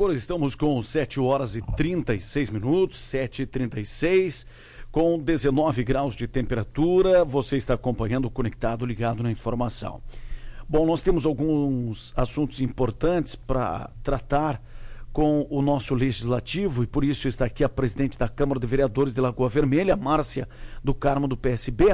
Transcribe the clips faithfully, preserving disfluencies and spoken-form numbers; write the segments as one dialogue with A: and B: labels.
A: Agora estamos com sete horas e trinta e seis minutos, sete e trinta e seis, com dezenove graus de temperatura. Você está acompanhando o Conectado Ligado na Informação. Bom, nós temos alguns assuntos importantes para tratar com o nosso legislativo e por isso está aqui a presidente da Câmara de Vereadores de Lagoa Vermelha, Márcia do Carmo, do P S B,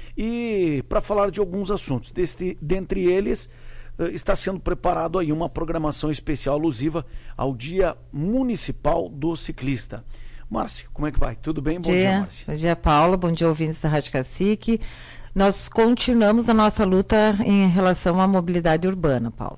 A: e para falar de alguns assuntos. Deste, dentre eles, está sendo preparado aí uma programação especial alusiva ao Dia Municipal do Ciclista. Márcia, como é que vai? Tudo bem? Bom dia, dia Márcia.
B: Bom dia, Paulo. Bom dia, ouvintes da Rádio Cacique. Nós continuamos a nossa luta em relação à mobilidade urbana, Paulo.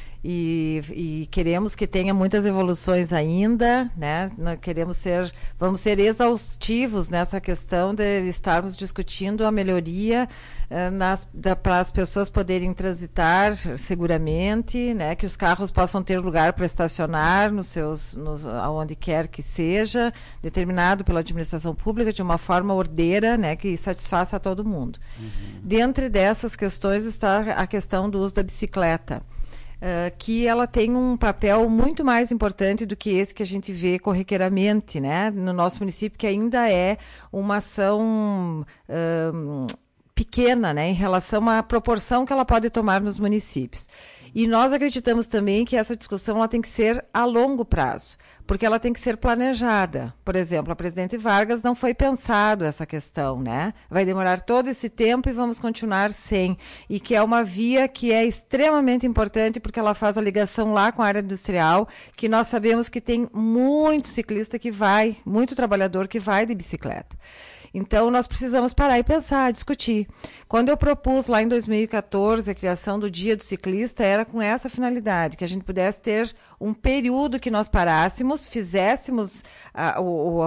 B: E, e queremos que tenha muitas evoluções ainda, né? Nós queremos ser, vamos ser exaustivos nessa questão de estarmos discutindo a melhoria eh, para as pessoas poderem transitar seguramente, né? Que os carros possam ter lugar para estacionar nos seus, nos, aonde quer que seja, determinado pela administração pública de uma forma ordeira, né? Que satisfaça a todo mundo. Uhum. Dentre dessas questões está a questão do uso da bicicleta. Uh, que ela tem um papel muito mais importante do que esse que a gente vê corriqueiramente, né, no nosso município, que ainda é uma ação uh, pequena, né, em relação à proporção que ela pode tomar nos municípios. E nós acreditamos também que essa discussão ela tem que ser a longo prazo, porque ela tem que ser planejada. Por exemplo, a presidente Vargas não foi pensado essa questão, né? Vai demorar todo esse tempo e vamos continuar sem. E que é uma via que é extremamente importante porque ela faz a ligação lá com a área industrial, que nós sabemos que tem muito ciclista que vai, muito trabalhador que vai de bicicleta. Então, nós precisamos parar e pensar, discutir. Quando eu propus lá em dois mil e quatorze a criação do Dia do Ciclista, era com essa finalidade, que a gente pudesse ter um período que nós parássemos, fizéssemos a, o,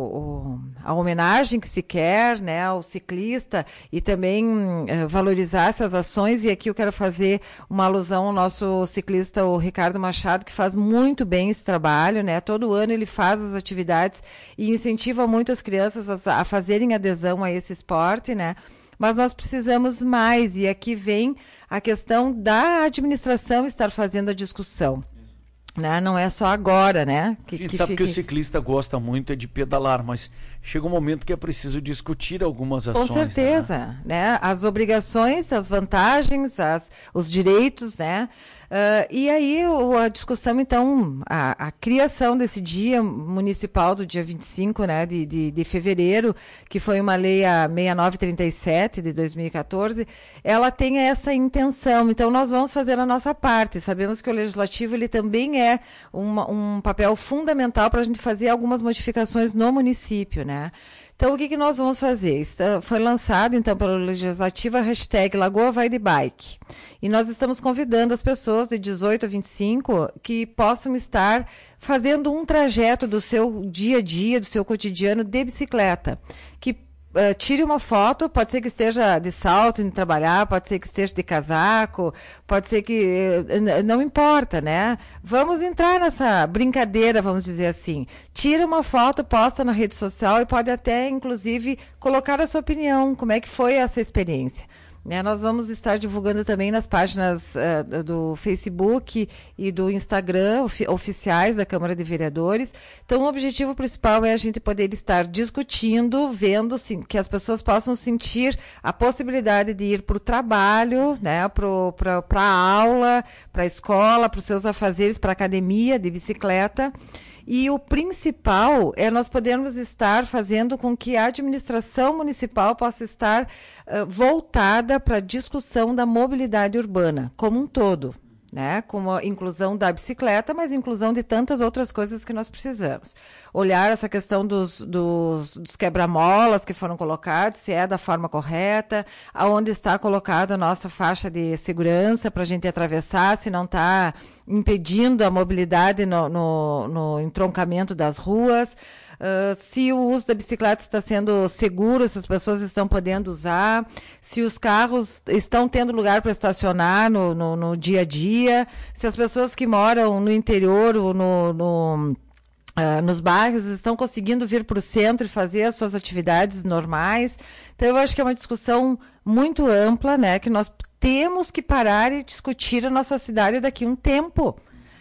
B: o, a homenagem que se quer, né, ao ciclista e também uh, valorizasse as ações. E aqui eu quero fazer uma alusão ao nosso ciclista, o Ricardo Machado, que faz muito bem esse trabalho, né? Todo ano ele faz as atividades e incentiva muitas crianças a, a fazerem adesão a esse esporte, né? Mas nós precisamos mais, e aqui vem a questão da administração estar fazendo a discussão. Né? Não é só agora, né? Que,
A: a gente
B: que
A: sabe
B: fique...
A: que o ciclista gosta muito é de pedalar, mas chega um momento que é preciso discutir algumas ações.
B: Com certeza, né? né? As obrigações, as vantagens, as, os direitos, né? Uh, e aí o, a discussão, então, a, a criação desse dia municipal do dia vinte e cinco, né, de, de, de fevereiro, que foi uma lei a seis mil novecentos e trinta e sete de dois mil e quatorze, ela tem essa intenção. Então nós vamos fazer a nossa parte. Sabemos que o legislativo ele também é uma, um papel fundamental para a gente fazer algumas modificações no município, né? Então, o que, que nós vamos fazer? Está, foi lançado, então, pelo Legislativo a hashtag Lagoa Vai de Bike. E nós estamos convidando as pessoas de dezoito a vinte e cinco que possam estar fazendo um trajeto do seu dia a dia, do seu cotidiano de bicicleta. Que Uh, tire uma foto, pode ser que esteja de salto indo trabalhar, pode ser que esteja de casaco, pode ser que... Uh, não importa, né? Vamos entrar nessa brincadeira, vamos dizer assim. Tira uma foto, posta na rede social e pode até, inclusive, colocar a sua opinião, como é que foi essa experiência. Né, nós vamos estar divulgando também nas páginas uh, do Facebook e do Instagram ofi- oficiais da Câmara de Vereadores. Então, o objetivo principal é a gente poder estar discutindo, vendo sim, que as pessoas possam sentir a possibilidade de ir para o trabalho, né, para a aula, para a escola, para os seus afazeres, para a academia de bicicleta. E o principal é nós podermos estar fazendo com que a administração municipal possa estar uh, voltada para a discussão da mobilidade urbana como um todo, né? Como a inclusão da bicicleta, mas inclusão de tantas outras coisas que nós precisamos. Olhar essa questão dos, dos, dos quebra-molas que foram colocados, se é da forma correta, aonde está colocada a nossa faixa de segurança para a gente atravessar, se não está impedindo a mobilidade no, no, no entroncamento das ruas. Uh, se o uso da bicicleta está sendo seguro, se as pessoas estão podendo usar, se os carros estão tendo lugar para estacionar no, no, no dia a dia, se as pessoas que moram no interior ou no, no, uh, nos bairros estão conseguindo vir para o centro e fazer as suas atividades normais. Então eu acho que é uma discussão muito ampla, né, que nós temos que parar e discutir a nossa cidade daqui a um tempo.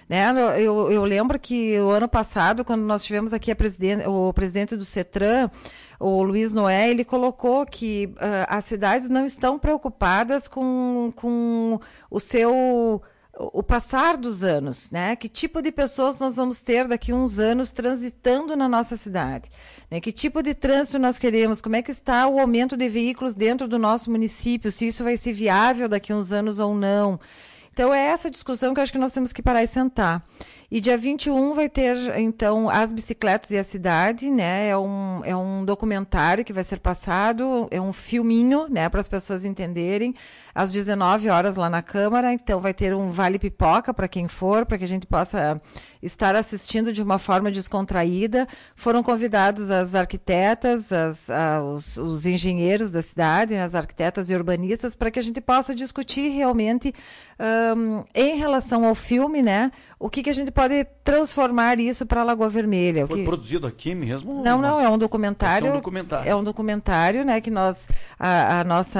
B: Né? Eu, eu lembro que o ano passado, quando nós tivemos aqui a presidente, o presidente do CETRAN, o Luiz Noé, ele colocou que uh, as cidades não estão preocupadas com, com o seu... o passar dos anos, né? Que tipo de pessoas nós vamos ter daqui a uns anos transitando na nossa cidade? Né? Que tipo de trânsito nós queremos? Como é que está o aumento de veículos dentro do nosso município? Se isso vai ser viável daqui a uns anos ou não? Então é essa discussão que eu acho que nós temos que parar e sentar. E dia vinte e um vai ter, então, As Bicicletas e a Cidade, né? É um, é um documentário que vai ser passado, é um filminho, né? Para as pessoas entenderem, às dezenove horas lá na Câmara. Então vai ter um vale pipoca para quem for, para que a gente possa estar assistindo de uma forma descontraída. Foram convidados as arquitetas, as, a, os, os engenheiros da cidade, né? As arquitetas e urbanistas, para que a gente possa discutir realmente um, em relação ao filme, né? O que, que a gente pode transformar isso para a Lagoa Vermelha.
A: Foi
B: que...
A: produzido aqui mesmo?
B: Não, não, é um documentário. É um
A: documentário,
B: é um documentário, né, que nós, a, a nossa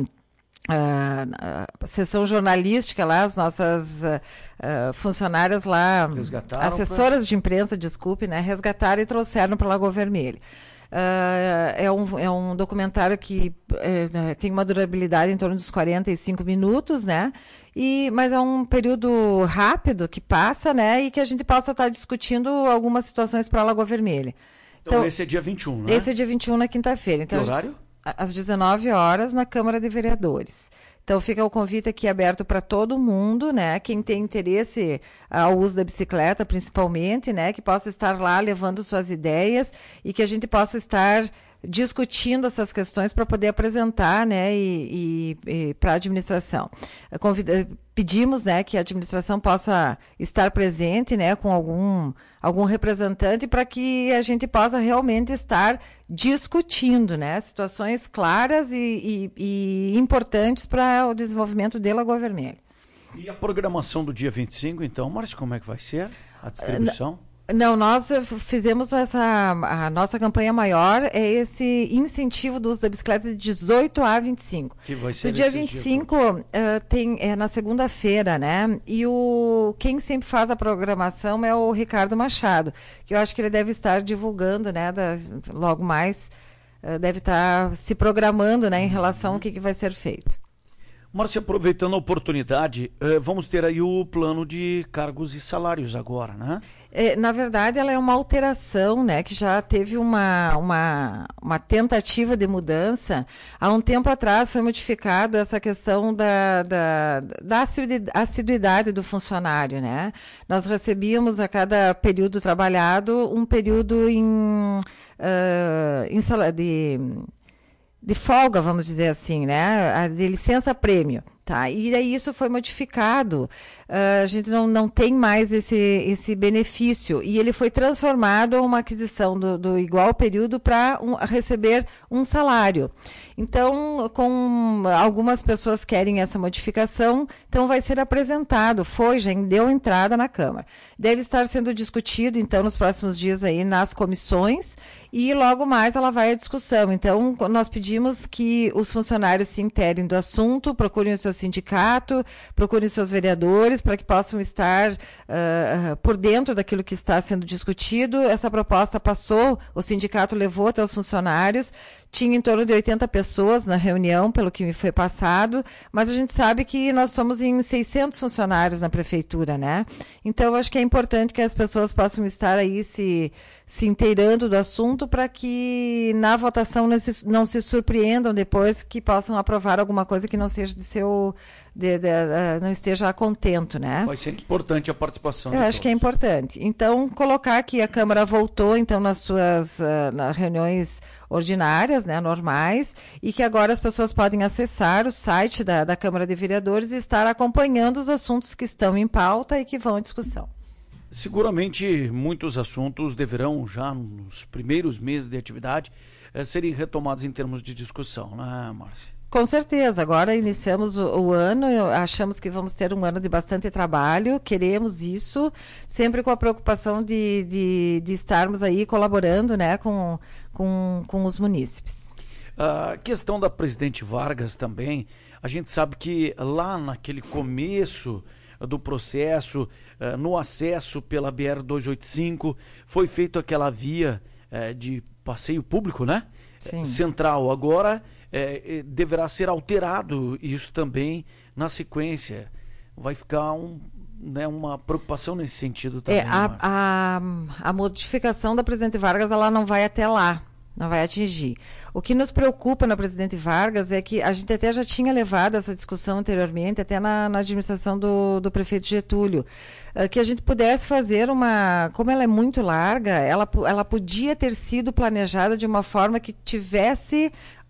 B: a, a sessão jornalística lá, as nossas uh, uh, funcionárias lá, assessoras pra... de imprensa, desculpe, né, resgataram e trouxeram para a Lagoa Vermelha. Uh, é, um, é um documentário que uh, tem uma durabilidade em torno dos quarenta e cinco minutos, né? E, mas é um período rápido que passa, né? E que a gente possa estar discutindo algumas situações para a Lagoa Vermelha.
A: Então, então, esse é dia vinte e um, né?
B: Esse é dia vinte e um na quinta-feira. Então,
A: que horário?
B: Às dezenove horas na Câmara de Vereadores. Então fica o convite aqui aberto para todo mundo, né? Quem tem interesse ao uso da bicicleta, principalmente, né? Que possa estar lá levando suas ideias e que a gente possa estar discutindo essas questões para poder apresentar, né? E, e, e para a administração. Convida, pedimos, né? Que a administração possa estar presente, né? Com algum algum representante para que a gente possa realmente estar discutindo, né? Situações claras e, e, e importantes para o desenvolvimento de Lagoa Vermelha.
A: E a programação do dia vinte e cinco, então, Márcia, como é que vai ser a distribuição?
B: Não, nós fizemos essa, a nossa campanha maior é esse incentivo do uso da bicicleta de dezoito a vinte e cinco.
A: Que vai ser
B: o dia vinte e cinco uh, tem, é na segunda-feira, né? E o, quem sempre faz a programação é o Ricardo Machado, que eu acho que ele deve estar divulgando, né? Da, logo mais, uh, deve estar se programando, né? Em relação ao que, que vai ser feito.
A: Márcia, aproveitando a oportunidade, uh, vamos ter aí o plano de cargos e salários agora, né?
B: É, na verdade, ela é uma alteração, né, que já teve uma, uma, uma tentativa de mudança. Há um tempo atrás foi modificada essa questão da, da, da assiduidade do funcionário, né? Nós recebíamos a cada período trabalhado um período em, uh, em sala de, de folga, vamos dizer assim, né? De licença-prêmio. Tá, e aí isso foi modificado, uh, a gente não, não tem mais esse, esse benefício, e ele foi transformado em uma aquisição do, do igual período para um, receber um salário. Então, com algumas pessoas querem essa modificação, então vai ser apresentado, foi, já deu entrada na Câmara. Deve estar sendo discutido, então, nos próximos dias aí nas comissões, e logo mais ela vai à discussão. Então, nós pedimos que os funcionários se interem do assunto, procurem o seu sindicato, procurem seus vereadores, para que possam estar uh, por dentro daquilo que está sendo discutido. Essa proposta passou, o sindicato levou até os funcionários, tinha em torno de oitenta pessoas na reunião, pelo que me foi passado, mas a gente sabe que nós somos em seiscentos funcionários na prefeitura, né? Então, eu acho que é importante que as pessoas possam estar aí se, se inteirando do assunto para que na votação não se, não se surpreendam depois que possam aprovar alguma coisa que não seja de seu, de, de, de, não esteja a contento, né?
A: Vai ser importante a participação.
B: Eu acho todos. Que é importante. Então, colocar que a Câmara voltou, então, nas suas uh, nas reuniões ordinárias, né, normais, e que agora as pessoas podem acessar o site da, da Câmara de Vereadores e estar acompanhando os assuntos que estão em pauta e que vão à discussão.
A: Seguramente muitos assuntos deverão já nos primeiros meses de atividade eh, serem retomados em termos de discussão, né, Márcia?
B: Com certeza, agora iniciamos o, o ano, achamos que vamos ter um ano de bastante trabalho, queremos isso, sempre com a preocupação de, de, de estarmos aí colaborando, né, com, com, com os munícipes.
A: A questão da Presidente Vargas também, a gente sabe que lá naquele começo do processo, uh, no acesso pela B R duzentos e oitenta e cinco, foi feita aquela via uh, de passeio público, né?
B: Sim.
A: Central. Agora uh, deverá ser alterado isso também na sequência. Vai ficar um, né, uma preocupação nesse sentido também.
B: É, a, a, a modificação da Presidente Vargas, ela não vai até lá. Não vai atingir. O que nos preocupa na Presidente Vargas é que a gente até já tinha levado essa discussão anteriormente, até na, na administração do, do prefeito Getúlio, uh, que a gente pudesse fazer uma, como ela é muito larga, ela, ela podia ter sido planejada de uma forma que tivesse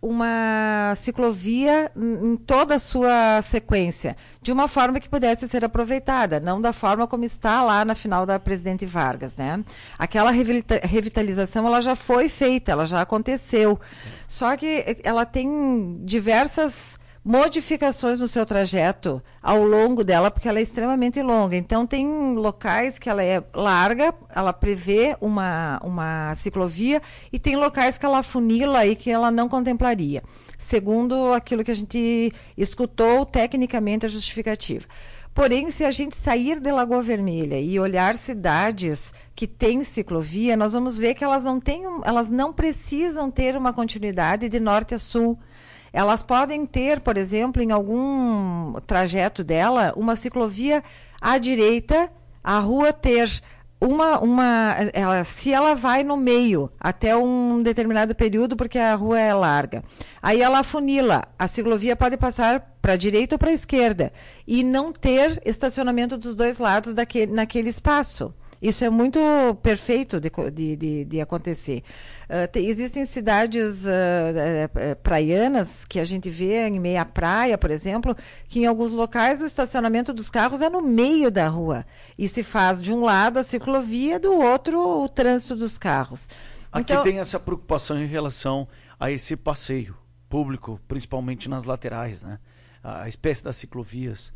B: uma ciclovia em toda a sua sequência, de uma forma que pudesse ser aproveitada, não da forma como está lá na final da Presidente Vargas, né? Aquela revitalização, ela já foi feita, ela já aconteceu, só que ela tem diversas modificações no seu trajeto ao longo dela, porque ela é extremamente longa. Então, tem locais que ela é larga, ela prevê uma, uma ciclovia, e tem locais que ela funila e que ela não contemplaria, segundo aquilo que a gente escutou tecnicamente a justificativa. Porém, se a gente sair de Lagoa Vermelha e olhar cidades que têm ciclovia, nós vamos ver que elas não têm, elas não precisam ter uma continuidade de norte a sul. Elas podem ter, por exemplo, em algum trajeto dela, uma ciclovia à direita, a rua ter uma, uma ela, se ela vai no meio até um determinado período, porque a rua é larga, aí ela afunila, a ciclovia pode passar para a direita ou para a esquerda, e não ter estacionamento dos dois lados daquele, naquele espaço. Isso é muito perfeito de, de, de, de acontecer. Uh, te, existem cidades uh, uh, praianas que a gente vê em meia praia, por exemplo, que em alguns locais o estacionamento dos carros é no meio da rua. E se faz de um lado a ciclovia, do outro o trânsito dos carros.
A: Aqui
B: então,
A: tem essa preocupação em relação a esse passeio público, principalmente nas laterais, né? A espécie das ciclovias.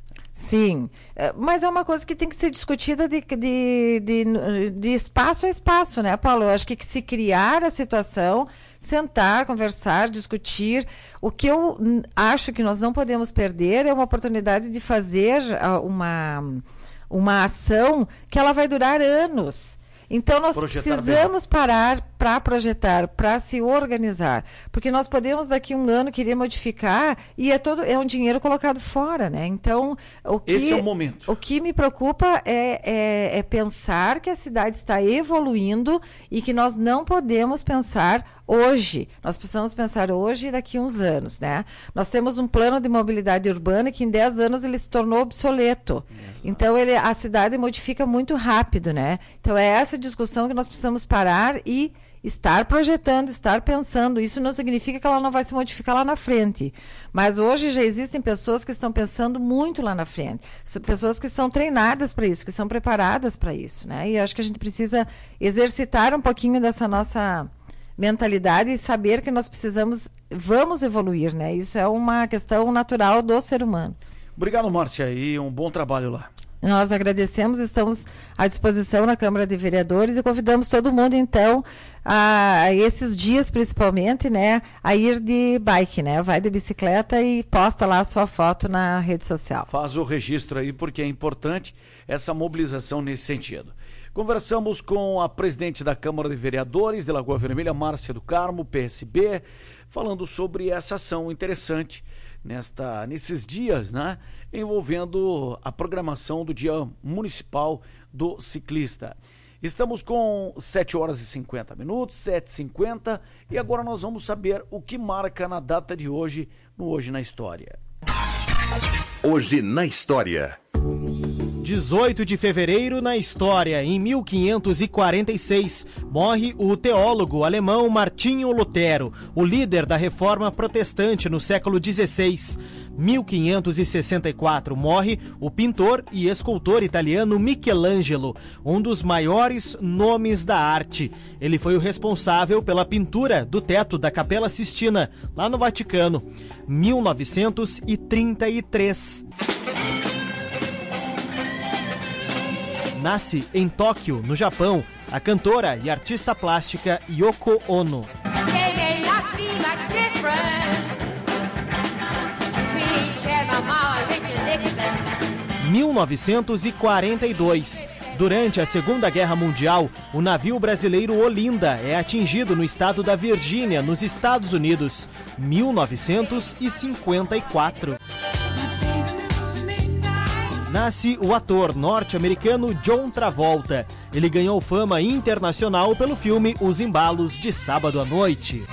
B: Sim, mas é uma coisa que tem que ser discutida de, de, de, de espaço a espaço, né, Paulo? Eu acho que se criar a situação, sentar, conversar, discutir. O que eu acho que nós não podemos perder é uma oportunidade de fazer uma, uma ação que ela vai durar anos. Então, nós projetar precisamos bem. parar para projetar, para se organizar. Porque nós podemos, daqui a um ano, querer modificar e é, todo, é um dinheiro colocado fora, né? Então, o que,
A: esse é o momento.
B: O que me preocupa é, é, é pensar que a cidade está evoluindo e que nós não podemos pensar hoje. Nós precisamos pensar hoje e daqui a uns anos, né? Nós temos um plano de mobilidade urbana que em dez anos ele se tornou obsoleto. Exato. Então, ele, a cidade modifica muito rápido, né? Então, é essa discussão que nós precisamos parar e estar projetando, estar pensando. Isso não significa que ela não vai se modificar lá na frente. Mas hoje já existem pessoas que estão pensando muito lá na frente. São pessoas que são treinadas para isso, que são preparadas para isso, né? E eu acho que a gente precisa exercitar um pouquinho dessa nossa mentalidade e saber que nós precisamos, vamos evoluir, né? Isso é uma questão natural do ser humano.
A: Obrigado, Márcia, e um bom trabalho lá.
B: Nós agradecemos, estamos à disposição na Câmara de Vereadores e convidamos todo mundo, então, a, a esses dias principalmente, né, a ir de bike, né, vai de bicicleta e posta lá a sua foto na rede social.
A: Faz o registro aí, porque é importante essa mobilização nesse sentido. Conversamos com a presidente da Câmara de Vereadores de Lagoa Vermelha, Márcia do Carmo, P S B, falando sobre essa ação interessante nesta, nesses dias, né, envolvendo a programação do Dia Municipal do Ciclista. Estamos com sete horas e cinquenta minutos, sete e cinquenta, e agora nós vamos saber o que marca na data de hoje, no Hoje na História.
C: Hoje na História.
D: dezoito de fevereiro na história, em mil quinhentos e quarenta e seis, morre o teólogo alemão Martinho Lutero, o líder da reforma protestante no século dezesseis. mil quinhentos e sessenta e quatro, morre o pintor e escultor italiano Michelangelo, um dos maiores nomes da arte. Ele foi o responsável pela pintura do teto da Capela Sistina, lá no Vaticano. mil novecentos e trinta e três. Nasce em Tóquio, no Japão, a cantora e artista plástica Yoko Ono. mil novecentos e quarenta e dois. Durante a Segunda Guerra Mundial, o navio brasileiro Olinda é atingido no estado da Virgínia, nos Estados Unidos. mil novecentos e cinquenta e quatro. Nasce o ator norte-americano John Travolta. Ele ganhou fama internacional pelo filme Os Embalos de Sábado à Noite.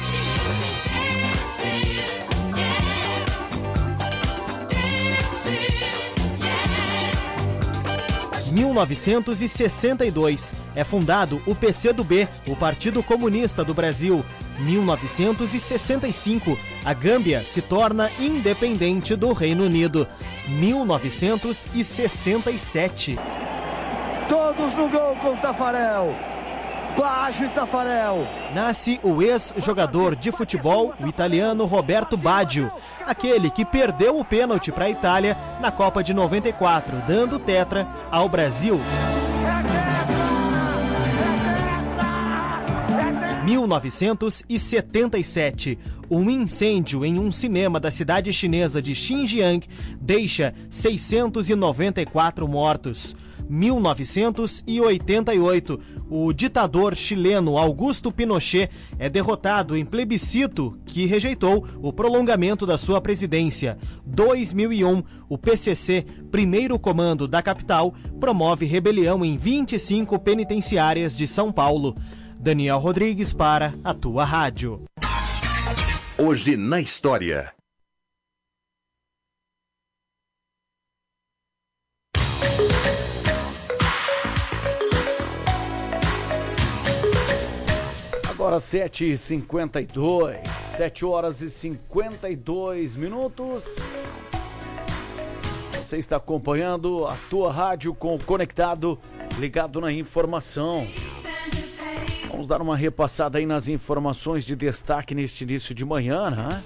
D: mil novecentos e sessenta e dois. É fundado o P C do B, o Partido Comunista do Brasil. mil novecentos e sessenta e cinco. A Gâmbia se torna independente do Reino Unido. mil novecentos e sessenta e sete.
E: Todos no gol com Tafarel. Baggio e Tafarel.
D: Nasce o ex-jogador de futebol, o italiano Roberto Baggio, aquele que perdeu o pênalti para a Itália na Copa de noventa e quatro, dando tetra ao Brasil. mil novecentos e setenta e sete. Um incêndio em um cinema da cidade chinesa de Xinjiang deixa seiscentos e noventa e quatro mortos. mil novecentos e oitenta e oito. O ditador chileno Augusto Pinochet é derrotado em plebiscito que rejeitou o prolongamento da sua presidência. dois mil e um. O P C C, primeiro comando da capital, promove rebelião em vinte e cinco penitenciárias de São Paulo. Daniel Rodrigues para a Tua Rádio.
C: Hoje na História.
A: Agora sete e cinquenta e dois, sete horas e cinquenta e dois minutos. Você está acompanhando a Tua Rádio com o Conectado, ligado na informação. Vamos dar uma repassada aí nas informações de destaque neste início de manhã, né?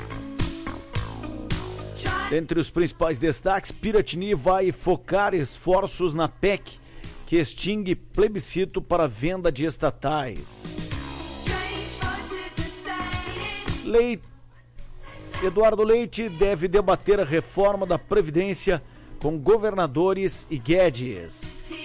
A: Entre os principais destaques, Piratini vai focar esforços na P E C, que extingue plebiscito para venda de estatais. Leite, Eduardo Leite deve debater a reforma da Previdência com governadores e Guedes.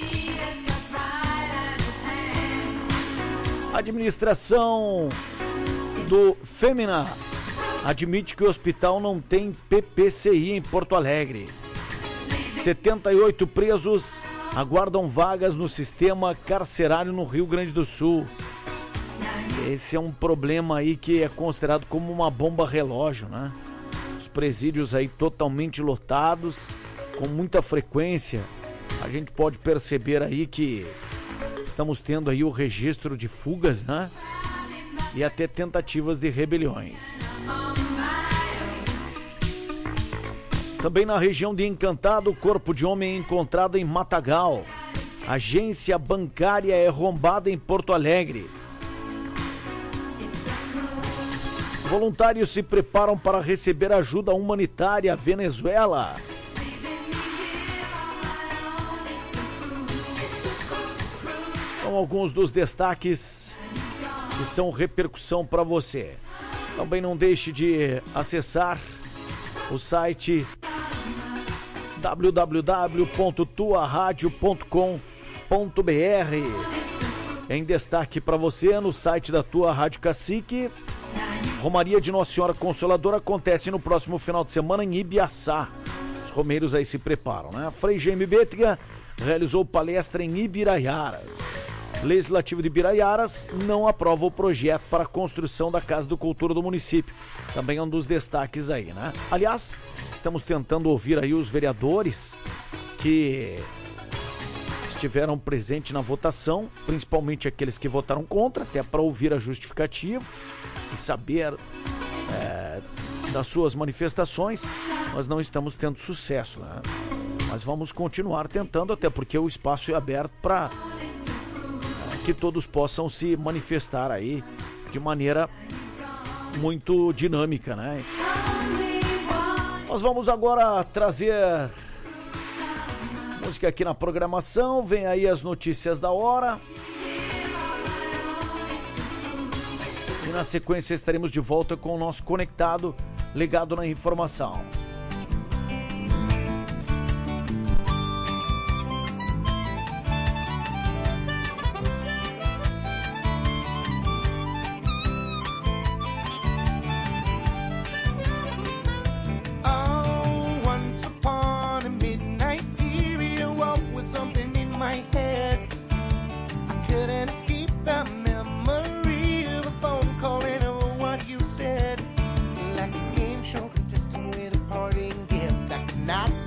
A: A administração do Femina admite que o hospital não tem P P C I em Porto Alegre. setenta e oito presos aguardam vagas no sistema carcerário no Rio Grande do Sul. Esse é um problema aí que é considerado como uma bomba relógio, né? Os presídios aí totalmente lotados, com muita frequência. A gente pode perceber aí que estamos tendo aí o registro de fugas, né? E até tentativas de rebeliões. Também na região de Encantado, o corpo de homem é encontrado em Matagal. Agência bancária é arrombada em Porto Alegre. Voluntários se preparam para receber ajuda humanitária à Venezuela. São alguns dos destaques que são repercussão para você. Também não deixe de acessar o site w w w ponto tua rádio ponto com ponto b r. Em destaque para você no site da Tua Rádio Cacique, Romaria de Nossa Senhora Consoladora acontece no próximo final de semana em Ibiaçá. Os romeiros aí se preparam, né? Frei Jaime Bétega realizou palestra em Ibiraiaras. Legislativo de Ibiraiaras não aprova o projeto para a construção da Casa do Cultura do município. Também é um dos destaques aí, né? Aliás, estamos tentando ouvir aí os vereadores que estiveram presentes na votação, principalmente aqueles que votaram contra, até para ouvir a justificativa e saber é, das suas manifestações. Nós não estamos tendo sucesso, né? Mas vamos continuar tentando, até porque o espaço é aberto para é, que todos possam se manifestar aí de maneira muito dinâmica, né? Nós vamos agora trazer música aqui na programação. Vem aí as notícias da hora. E na sequência estaremos de volta com o nosso Conectado, ligado na informação.
F: not